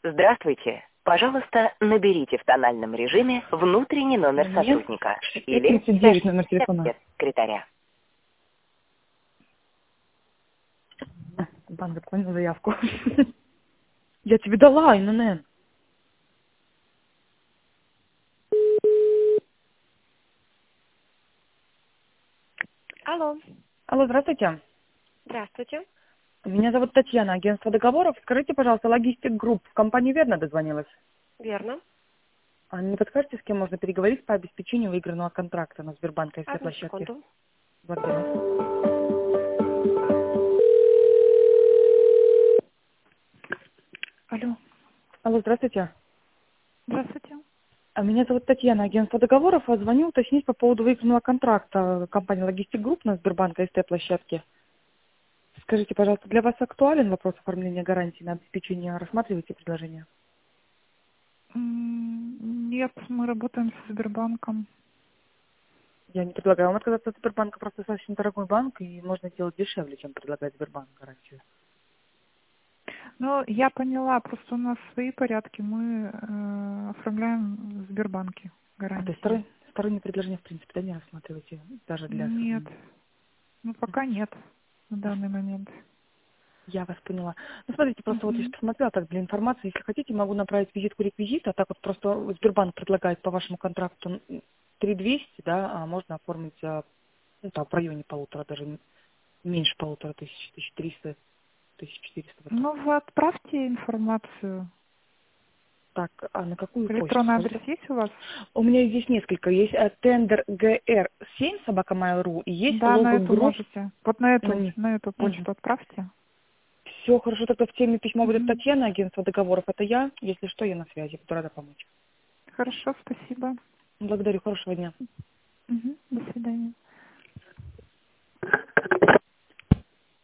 Здравствуйте. Пожалуйста, наберите в тональном режиме внутренний номер сотрудника или 39 номер телефона. секретаря. Банк заполнил заявку. Я тебе дала, ИНН. Алло, Алло, здравствуйте. здравствуйте. Меня зовут Татьяна, агентство договоров. Скажите, пожалуйста, Логистик Групп в компании верно дозвонилась? Верно. А не подскажете, с кем можно переговорить по обеспечению выигранного контракта на Сбербанк СТ Одну площадке? секунду. Благодарю. Алло, Алло, здравствуйте. здравствуйте. А меня зовут Татьяна, агентство договоров. А звоню уточнить по поводу выигранного контракта компании Логистик Групп на Сбербанк СТ площадке. Скажите, пожалуйста, для вас актуален вопрос оформления гарантии на обеспечение? Рассматриваете предложение? Нет, мы работаем с Сбербанком. Я не предлагаю вам отказаться от Сбербанка, просто достаточно дорогой банк, и можно сделать дешевле, чем предлагает Сбербанк гарантию. Но я поняла, просто у нас свои порядки, мы оформляем в Сбербанке А то есть гарантии. сторонние предложения, в принципе, да, не рассматриваете, даже для Нет, сравнения? ну пока нет на данный момент. Я вас поняла. Ну, смотрите, просто вот я Мгм. посмотрела так для информации. Если хотите, могу направить визитку реквизита. Так вот просто Сбербанк предлагает по вашему контракту 3200, да, а можно оформить ну, там, в районе полутора, даже меньше полутора тысяч, 1300, 1400. Вот так. Ну, вы отправьте информацию. Так, а на какую почту, Электронный адрес скажите? есть у вас? У меня здесь несколько. Есть тендер GR7 собака.mail.ru и есть Да, на лого эту групп. можете. Вот на эту почту отправьте. Все хорошо, тогда в теме письма будет Мгм. Татьяна, агентство договоров. Это я. Если что, я на связи. Буду рада помочь. Хорошо, спасибо. Благодарю, хорошего дня. Мгм. До свидания.